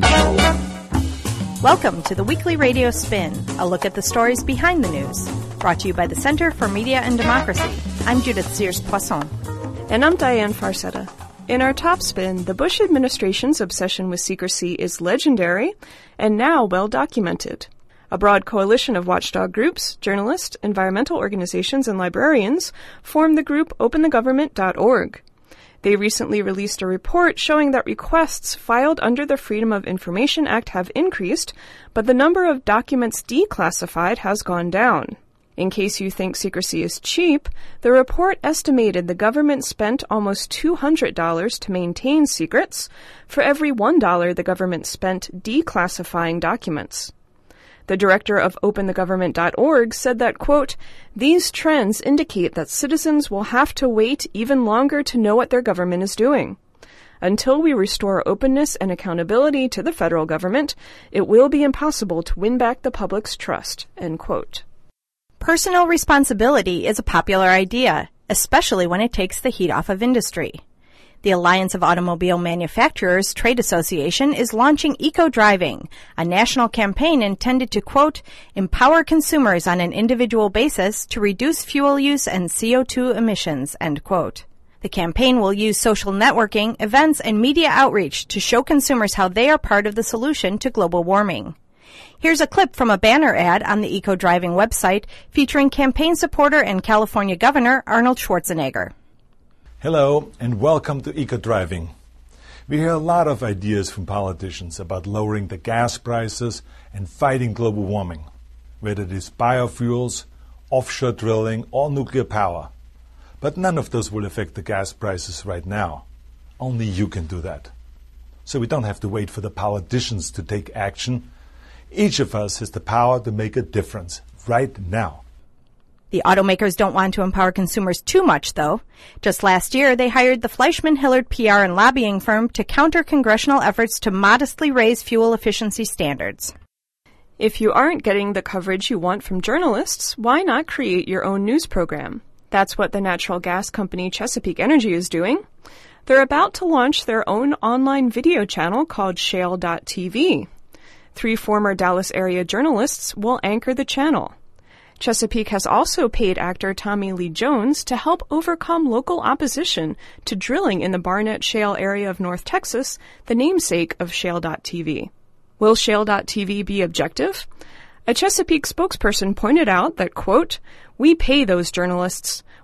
Show. Welcome to the Weekly Radio Spin, a look at the stories behind the news. Brought to you by the Center for Media and Democracy. I'm Judith Sears-Poisson. And I'm Diane Farcetta. In our top spin, the Bush administration's obsession with secrecy is legendary and now well documented. A broad coalition of watchdog groups, journalists, environmental organizations, and librarians formed the group OpenTheGovernment.org. They recently released a report showing that requests filed under the Freedom of Information Act have increased, but the number of documents declassified has gone down. In case you think secrecy is cheap, the report estimated the government spent almost $200 to maintain secrets for every $1 the government spent declassifying documents. The director of OpenTheGovernment.org said that, quote, "These trends indicate that citizens will have to wait even longer to know what their government is doing. Until we restore openness and accountability to the federal government, it will be impossible to win back the public's trust," end quote. Personal responsibility is a popular idea, especially when it takes the heat off of industry. The Alliance of Automobile Manufacturers Trade Association is launching Eco-Driving, a national campaign intended to, quote, "empower consumers on an individual basis to reduce fuel use and CO2 emissions," end quote. The campaign will use social networking, events, and media outreach to show consumers how they are part of the solution to global warming. Here's a clip from a banner ad on the Eco-Driving website featuring campaign supporter and California Governor Arnold Schwarzenegger. Hello and welcome to Eco-Driving. We hear a lot of ideas from politicians about lowering the gas prices and fighting global warming, whether it is biofuels, offshore drilling, or nuclear power. But none of those will affect the gas prices right now. Only you can do that. So we don't have to wait for the politicians to take action. Each of us has the power to make a difference right now. The automakers don't want to empower consumers too much, though. Just last year, they hired the Fleischmann-Hillard PR and lobbying firm to counter congressional efforts to modestly raise fuel efficiency standards. If you aren't getting the coverage you want from journalists, why not create your own news program? That's what the natural gas company Chesapeake Energy is doing. They're about to launch their own online video channel called Shale.tv. 3 former Dallas area journalists will anchor the channel. Chesapeake has also paid actor Tommy Lee Jones to help overcome local opposition to drilling in the Barnett Shale area of North Texas, the namesake of Shale.tv. Will Shale.tv be objective? A Chesapeake spokesperson pointed out that, quote, "We pay those journalists.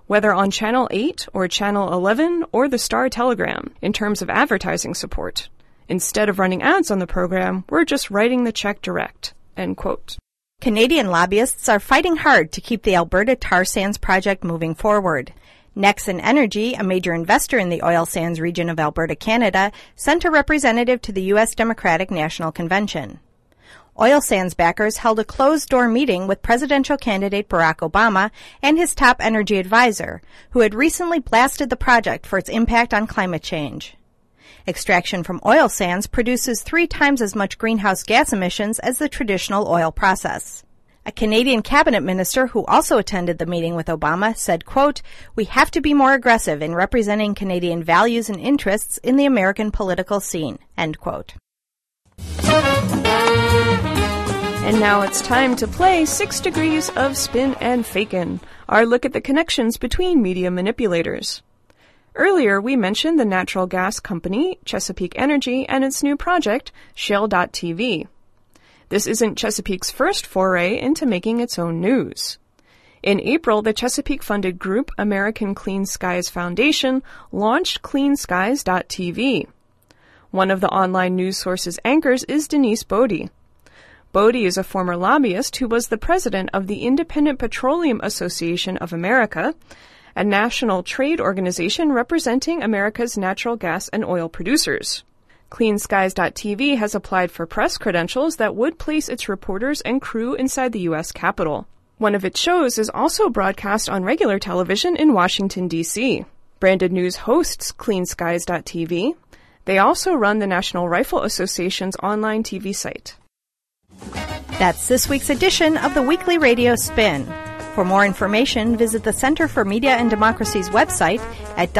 whether on Channel 8 or Channel 11 or the Star Telegram, in terms of advertising support. Instead of running ads on the program, we're just writing the check direct." End quote. Canadian lobbyists are fighting hard to keep the Alberta tar sands project moving forward. Nexen Energy, a major investor in the oil sands region of Alberta, Canada, sent a representative to the U.S. Democratic National Convention. Oil sands backers held a closed-door meeting with presidential candidate Barack Obama and his top energy advisor, who had recently blasted the project for its impact on climate change. Extraction from oil sands produces 3 times as much greenhouse gas emissions as the traditional oil process. A Canadian cabinet minister who also attended the meeting with Obama said, quote, "We have to be more aggressive in representing Canadian values and interests in the American political scene," end quote. And now it's time to play 6 Degrees of Spin and Fakin', our look at the connections between media manipulators. Earlier, we mentioned the natural gas company, Chesapeake Energy, and its new project, Shale.tv. This isn't Chesapeake's first foray into making its own news. In April, the Chesapeake-funded group American Clean Skies Foundation launched CleanSkies.tv. One of the online news source's anchors is Denise Bodie. Bodie is a former lobbyist who was the president of the Independent Petroleum Association of America, a national trade organization representing America's natural gas and oil producers. CleanSkies.tv has applied for press credentials that would place its reporters and crew inside the U.S. Capitol. One of its shows is also broadcast on regular television in Washington, D.C. Branded News hosts CleanSkies.tv. They also run the National Rifle Association's online TV site. That's this week's edition of the Weekly Radio Spin. For more information, visit the Center for Media and Democracy's website at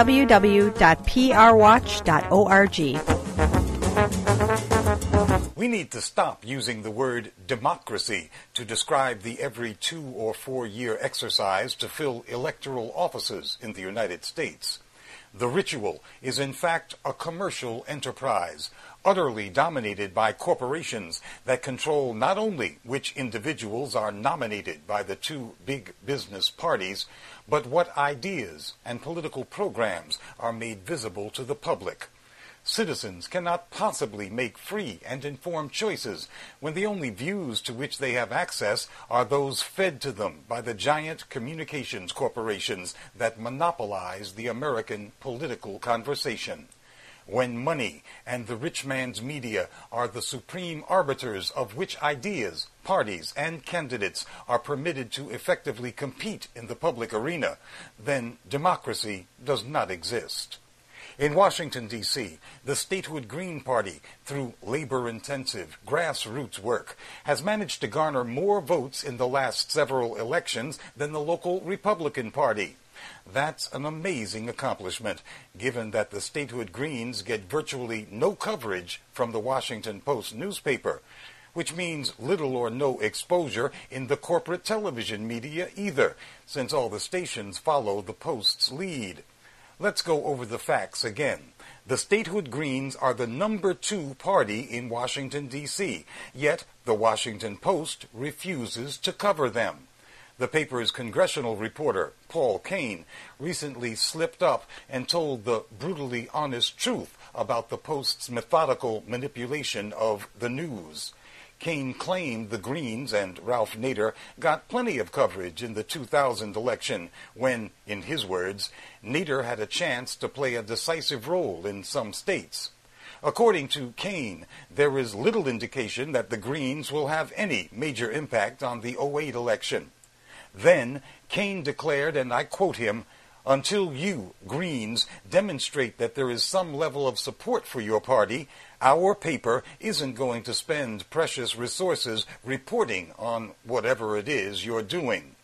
www.prwatch.org. We need to stop using the word democracy to describe the every 2 or 4 year exercise to fill electoral offices in the United States. The ritual is in fact a commercial enterprise, utterly dominated by corporations that control not only which individuals are nominated by the 2 big business parties, but what ideas and political programs are made visible to the public. Citizens cannot possibly make free and informed choices when the only views to which they have access are those fed to them by the giant communications corporations that monopolize the American political conversation. When money and the rich man's media are the supreme arbiters of which ideas, parties, and candidates are permitted to effectively compete in the public arena, then democracy does not exist. In Washington, D.C., the Statehood Green Party, through labor-intensive grassroots work, has managed to garner more votes in the last several elections than the local Republican Party. That's an amazing accomplishment, given that the Statehood Greens get virtually no coverage from the Washington Post newspaper, which means little or no exposure in the corporate television media either, since all the stations follow the Post's lead. Let's go over the facts again. The Statehood Greens are the number 2 party in Washington, D.C., yet the Washington Post refuses to cover them. The paper's congressional reporter, Paul Kane, recently slipped up and told the brutally honest truth about the Post's methodical manipulation of the news. Kane claimed the Greens and Ralph Nader got plenty of coverage in the 2000 election when, in his words, Nader had a chance to play a decisive role in some states. According to Kane, there is little indication that the Greens will have any major impact on the 2008 election. Then, Kane declared, and I quote him, "Until you, Greens, demonstrate that there is some level of support for your party, our paper isn't going to spend precious resources reporting on whatever it is you're doing."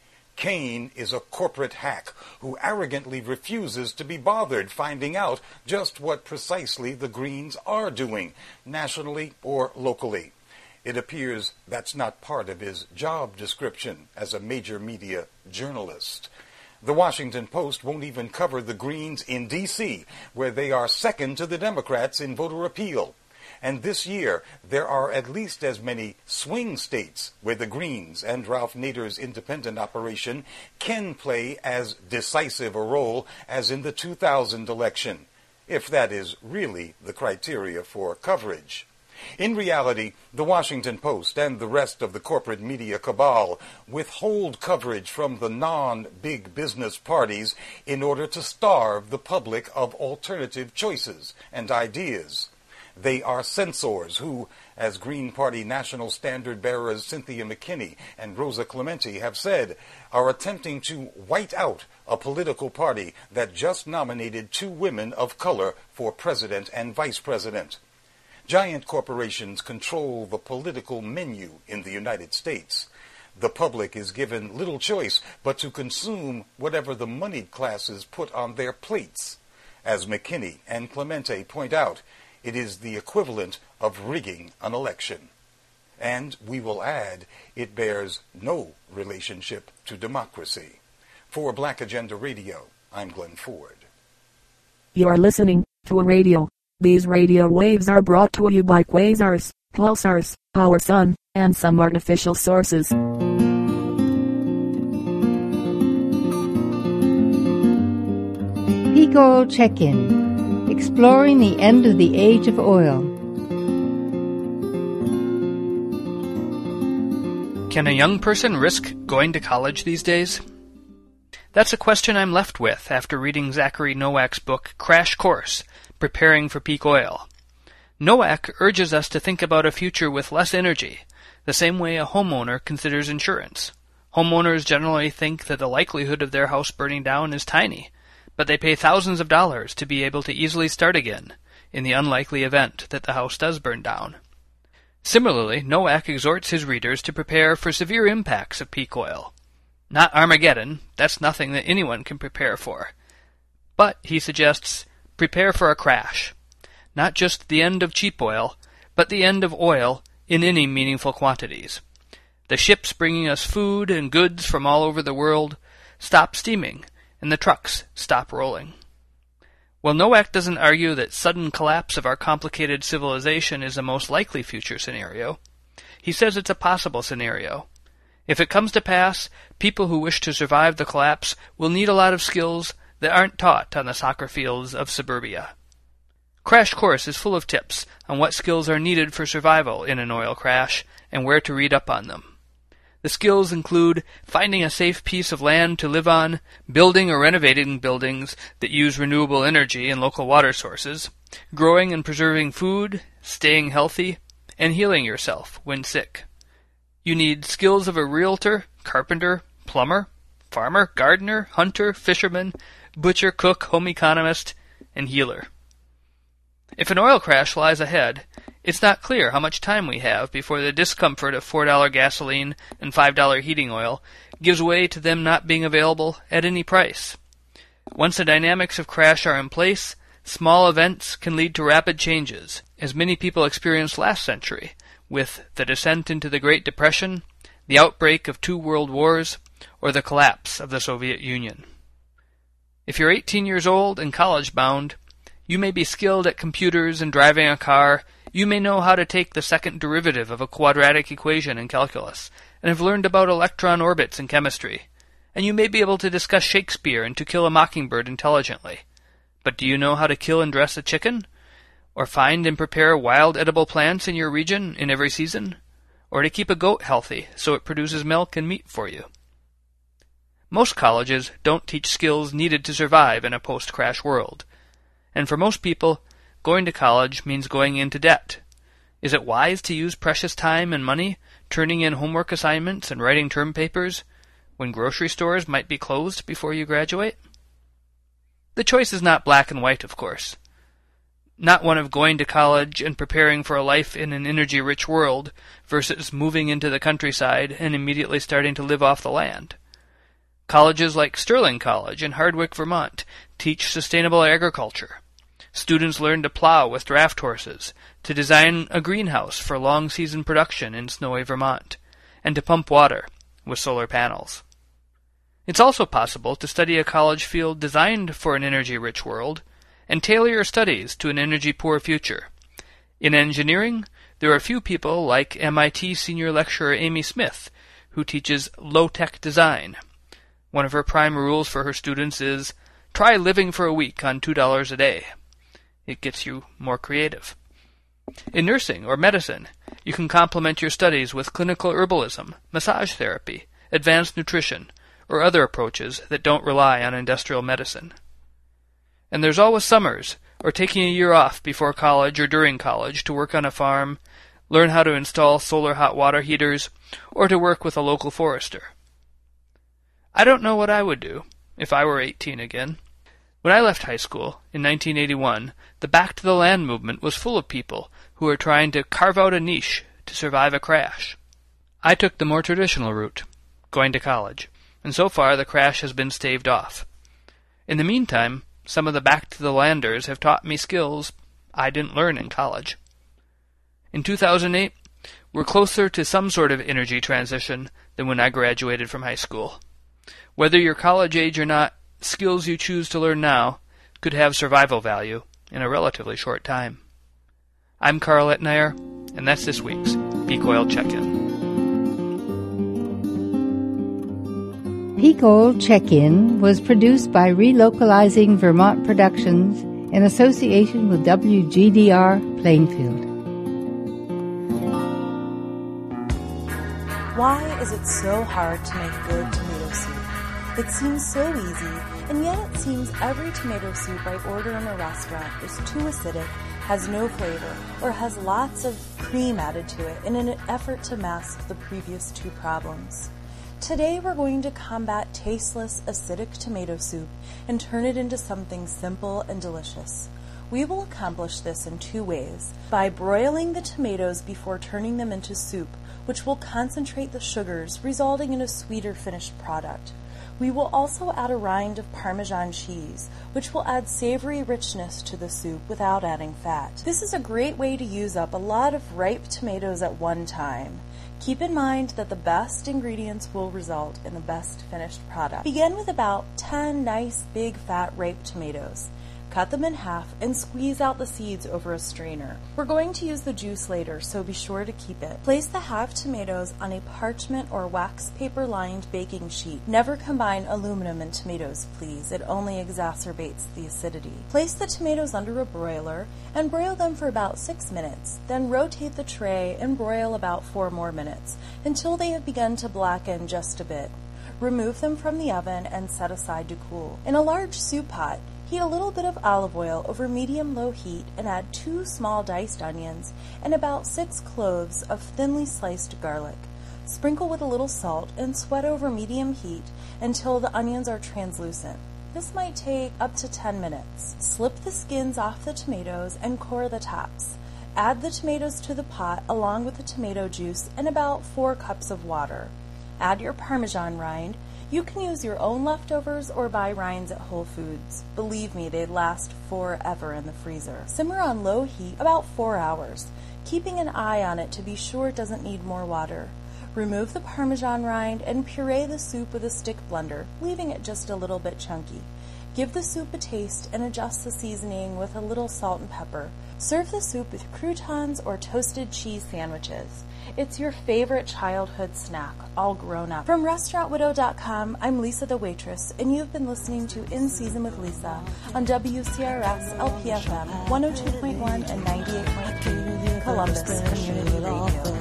Kane is a corporate hack who arrogantly refuses to be bothered finding out just what precisely the Greens are doing, nationally or locally. It appears that's not part of his job description as a major media journalist. The Washington Post won't even cover the Greens in D.C., where they are second to the Democrats in voter appeal. And this year, there are at least as many swing states where the Greens and Ralph Nader's independent operation can play as decisive a role as in the 2000 election, if that is really the criteria for coverage. In reality, the Washington Post and the rest of the corporate media cabal withhold coverage from the non-big business parties in order to starve the public of alternative choices and ideas. They are censors who, as Green Party national standard bearers Cynthia McKinney and Rosa Clemente have said, are attempting to white out a political party that just nominated 2 women of color for president and vice president. Giant corporations control the political menu in the United States. The public is given little choice but to consume whatever the moneyed classes put on their plates. As McKinney and Clemente point out, it is the equivalent of rigging an election. And we will add, it bears no relationship to democracy. For Black Agenda Radio, I'm Glenn Ford. You are listening to a radio. These radio waves are brought to you by quasars, pulsars, our sun, and some artificial sources. Peak Oil Check-In, exploring the end of the age of oil. Can a young person risk going to college these days? That's a question I'm left with after reading Zachary Nowak's book Crash Course, Preparing for Peak Oil. Nowak urges us to think about a future with less energy, the same way a homeowner considers insurance. Homeowners generally think that the likelihood of their house burning down is tiny, but they pay thousands of dollars to be able to easily start again, in the unlikely event that the house does burn down. Similarly, Nowak exhorts his readers to prepare for severe impacts of peak oil. Not Armageddon, that's nothing that anyone can prepare for. But, he suggests, prepare for a crash. Not just the end of cheap oil, but the end of oil in any meaningful quantities. The ships bringing us food and goods from all over the world stop steaming, and the trucks stop rolling. While Nowak doesn't argue that sudden collapse of our complicated civilization is the most likely future scenario, he says it's a possible scenario. If it comes to pass, people who wish to survive the collapse will need a lot of skills that aren't taught on the soccer fields of suburbia. Crash Course is full of tips on what skills are needed for survival in an oil crash and where to read up on them. The skills include finding a safe piece of land to live on, building or renovating buildings that use renewable energy and local water sources, growing and preserving food, staying healthy, and healing yourself when sick. You need skills of a realtor, carpenter, plumber, farmer, gardener, hunter, fisherman, butcher, cook, home economist, and healer. If an oil crash lies ahead, it's not clear how much time we have before the discomfort of $4 gasoline and $5 heating oil gives way to them not being available at any price. Once the dynamics of crash are in place, small events can lead to rapid changes, as many people experienced last century, with the descent into the Great Depression, the outbreak of 2 world wars, or the collapse of the Soviet Union. If you're 18 years old and college-bound, you may be skilled at computers and driving a car. You may know how to take the second derivative of a quadratic equation in calculus, and have learned about electron orbits in chemistry. And you may be able to discuss Shakespeare and To Kill a Mockingbird intelligently. But do you know how to kill and dress a chicken? Or find and prepare wild edible plants in your region in every season? Or to keep a goat healthy so it produces milk and meat for you? Most colleges don't teach skills needed to survive in a post-crash world. And for most people, going to college means going into debt. Is it wise to use precious time and money turning in homework assignments and writing term papers when grocery stores might be closed before you graduate? The choice is not black and white, of course. Not one of going to college and preparing for a life in an energy-rich world versus moving into the countryside and immediately starting to live off the land. Colleges like Sterling College in Hardwick, Vermont, teach sustainable agriculture. Students learn to plow with draft horses, to design a greenhouse for long-season production in snowy Vermont, and to pump water with solar panels. It's also possible to study a college field designed for an energy-rich world and tailor your studies to an energy-poor future. In engineering, there are few people like MIT senior lecturer Amy Smith, who teaches low-tech design. One of her prime rules for her students is, try living for a week on $2 a day. It gets you more creative. In nursing or medicine, you can complement your studies with clinical herbalism, massage therapy, advanced nutrition, or other approaches that don't rely on industrial medicine. And there's always summers, or taking a year off before college or during college to work on a farm, learn how to install solar hot water heaters, or to work with a local forester. I don't know what I would do if I were 18 again. When I left high school in 1981, the Back to the Land movement was full of people who were trying to carve out a niche to survive a crash. I took the more traditional route, going to college, and so far the crash has been staved off. In the meantime, some of the Back to the Landers have taught me skills I didn't learn in college. In 2008, we're closer to some sort of energy transition than when I graduated from high school. Whether you're college age or not, skills you choose to learn now could have survival value in a relatively short time. I'm Carl Etnayer, and that's this week's Peak Oil Check-In. Peak Oil Check-In was produced by Relocalizing Vermont Productions in association with WGDR Plainfield. Why is it so hard to make good tomato soup? It seems so easy, and yet it seems every tomato soup I order in a restaurant is too acidic, has no flavor, or has lots of cream added to it in an effort to mask the previous two problems. Today we're going to combat tasteless, acidic tomato soup and turn it into something simple and delicious. We will accomplish this in two ways: by broiling the tomatoes before turning them into soup, which will concentrate the sugars, resulting in a sweeter finished product. We will also add a rind of Parmesan cheese, which will add savory richness to the soup without adding fat. This is a great way to use up a lot of ripe tomatoes at one time. Keep in mind that the best ingredients will result in the best finished product. Begin with about 10 nice, big, fat, ripe tomatoes. Cut them in half and squeeze out the seeds over a strainer. We're going to use the juice later, so be sure to keep it. Place the half tomatoes on a parchment or wax paper lined baking sheet. Never combine aluminum and tomatoes, please. It only exacerbates the acidity. Place the tomatoes under a broiler and broil them for about 6 minutes. Then rotate the tray and broil about 4 more minutes until they have begun to blacken just a bit. Remove them from the oven and set aside to cool. In a large soup pot, heat a little bit of olive oil over medium-low heat and add 2 small diced onions and about 6 cloves of thinly sliced garlic. Sprinkle with a little salt and sweat over medium heat until the onions are translucent. This might take up to 10 minutes. Slip the skins off the tomatoes and core the tops. Add the tomatoes to the pot along with the tomato juice and about 4 cups of water. Add your Parmesan rind. You can use your own leftovers or buy rinds at Whole Foods. Believe me, they last forever in the freezer. Simmer on low heat about 4 hours, keeping an eye on it to be sure it doesn't need more water. Remove the Parmesan rind and puree the soup with a stick blender, leaving it just a little bit chunky. Give the soup a taste and adjust the seasoning with a little salt and pepper. Serve the soup with croutons or toasted cheese sandwiches. It's your favorite childhood snack, all grown up. From RestaurantWidow.com, I'm Lisa the waitress, and you've been listening to In Season with Lisa on WCRS LPFM 102.1 and 98.3 Columbus Community Radio.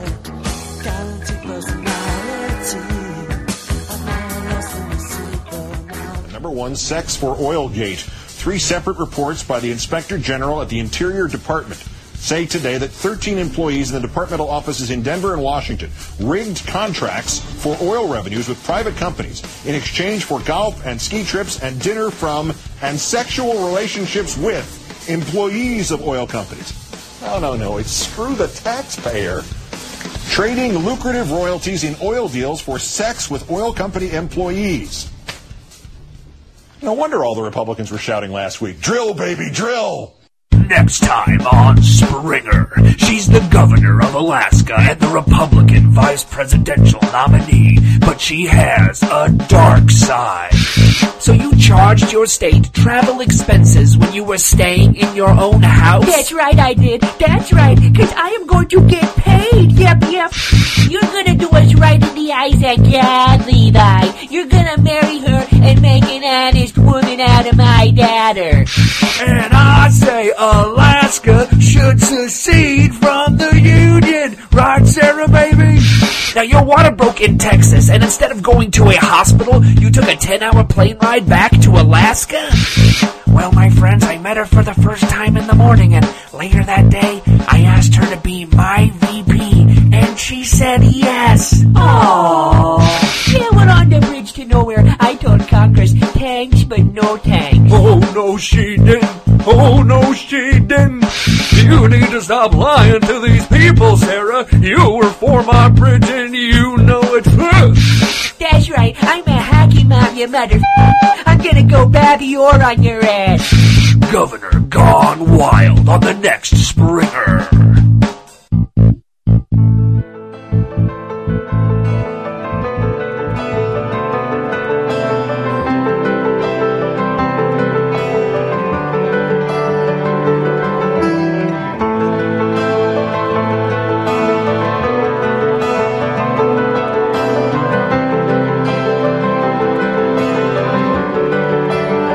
Number 1, Sex for Oilgate. 3 separate reports by the Inspector General at the Interior Department say today that 13 employees in the departmental offices in Denver and Washington rigged contracts for oil revenues with private companies in exchange for golf and ski trips and dinner from and sexual relationships with employees of oil companies. No, it's screw the taxpayer. Trading lucrative royalties in oil deals for sex with oil company employees. No wonder all the Republicans were shouting last week, "Drill, baby, drill!" Next time on Springer, she's the governor of Alaska and the Republican vice presidential nominee, but she has a dark side. So you charged your state travel expenses when you were staying in your own house? That's right, I did. That's right, because I am going to get paid. Yep. You're going to do us right in the eyes of God, Levi. You're going to marry her and make an honest woman out of my daughter. And I say Alaska should secede from the Union. Right, Sarah, baby? Now, your water broke in Texas, and instead of going to a hospital, you took a 10-hour plane ride back to Alaska? Well, my friends, I met her for the first time in the morning, and later that day, I asked her to be my VP, and she said yes. Aww. Yeah, we're on the bridge to nowhere. I told Congress, thanks, but no thanks. Oh, no, she didn't. Oh, no, she didn't. You need to stop lying to these people, Sarah. You were for my bridge, and you know it. That's right. I'm a hockey mom, you mother. I'm gonna go Babby Orr on your ass. Governor Gone Wild on the next Springer.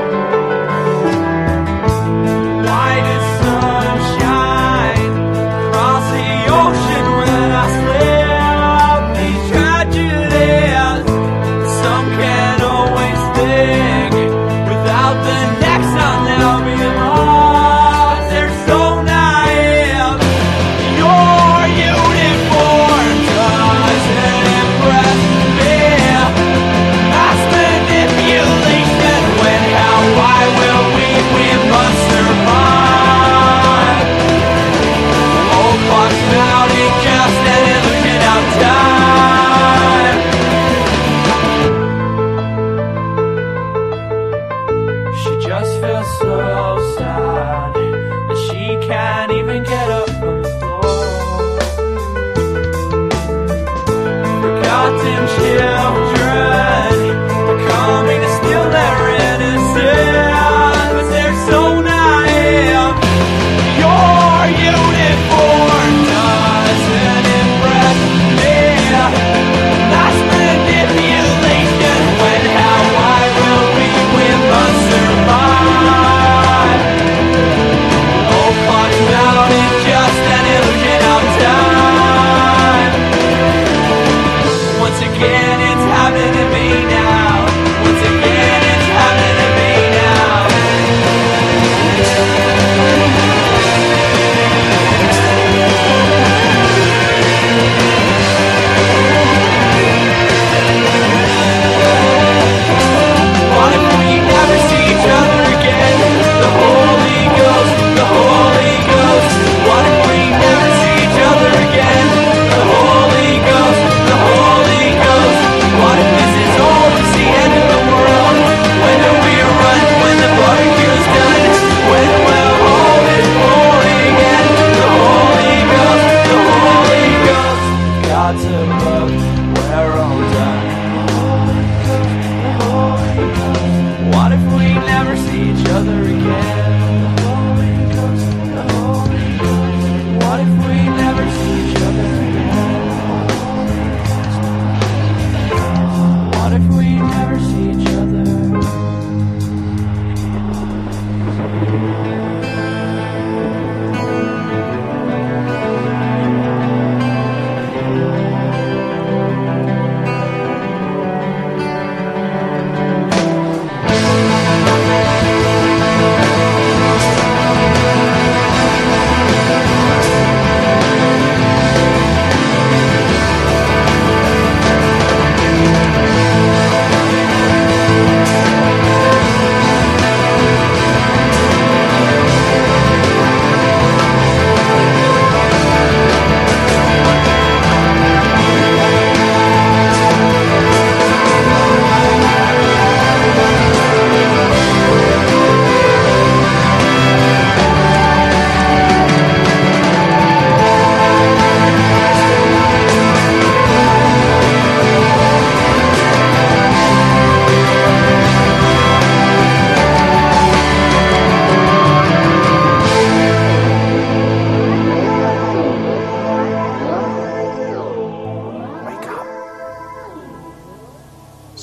White as sunshine.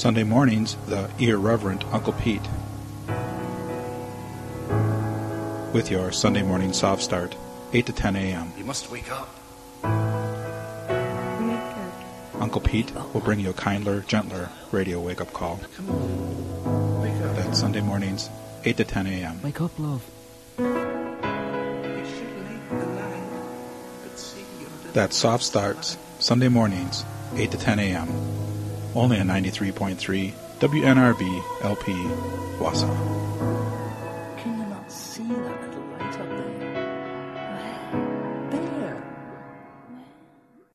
Sunday mornings, the irreverent Uncle Pete. With your Sunday morning soft start, 8 to 10 a.m. You must wake up. Uncle Pete will bring you a kinder, gentler radio wake-up call. Come on. Wake up. That's Sunday mornings, 8 to 10 a.m. Wake up, love. That soft starts Sunday mornings, 8 to 10 a.m. Only on 93.3 WNRB LP Wausau.